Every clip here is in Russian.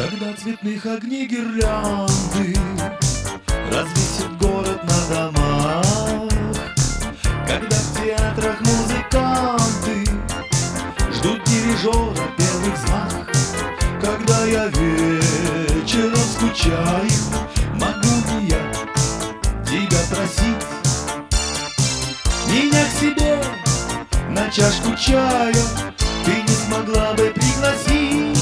Когда цветных огней гирлянды развесит город на домах, когда в театрах музыканты ждут дирижера первых знак, когда я вечером скучаю, могу ли я тебя просить меня к себе на чашку чая? Ты не смогла бы пригласить?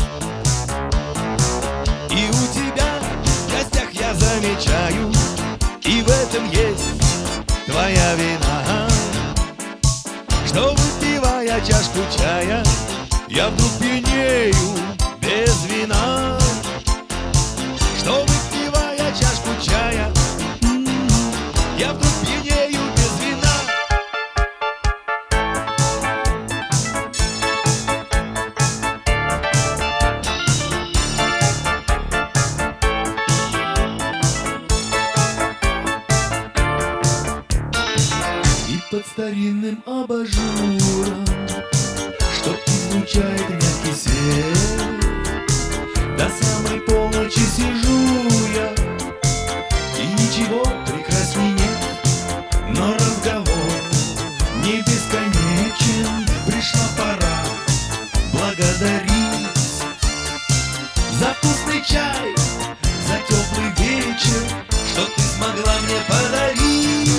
И у тебя в гостях я замечаю, и в этом есть твоя вина, что, выпивая чашку чая, я вдруг пьянею без вина. Что, выпивая чашку чая, я вдруг пьянею без вина. Под старинным абажуром, что излучает мягкий свет, до самой полночи сижу я, и ничего прекрасней нет. Но разговор не бесконечен, пришла пора благодарить за вкусный чай, за теплый вечер, что ты смогла мне подарить.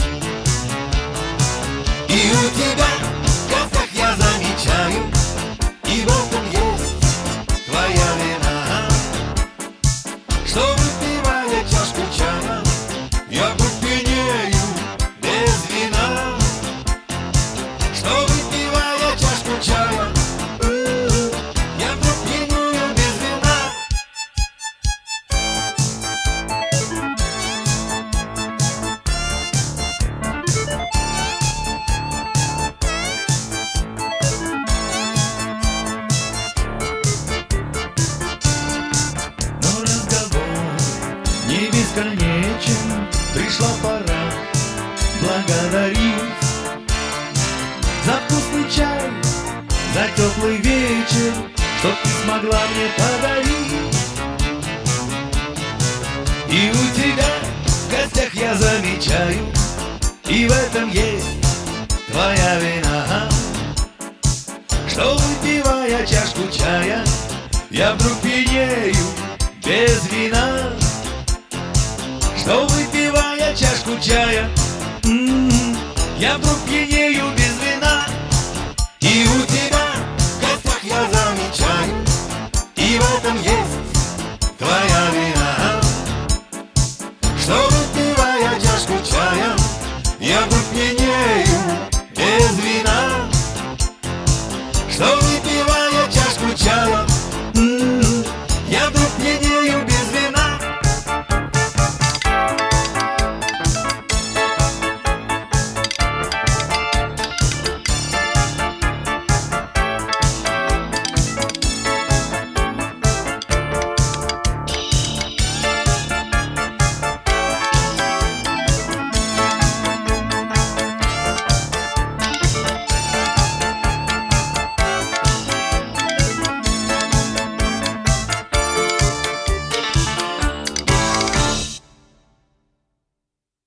И у тебя в гостях я замечаю, и в этом есть твоя вина, что, выпивая чашку чая, я вдруг пьянею без вина. Что, выпивая чашку чая, я вдруг пьянею без вина. Не бесконечен, пришла пора благодарить за вкусный чай, за теплый вечер, что ты смогла мне подарить. И у тебя в гостях я замечаю, и в этом есть твоя вина, что, выпивая чашку чая, я вдруг пьянею без вина. Что, выпивая чашку чая, я вдруг пьянею без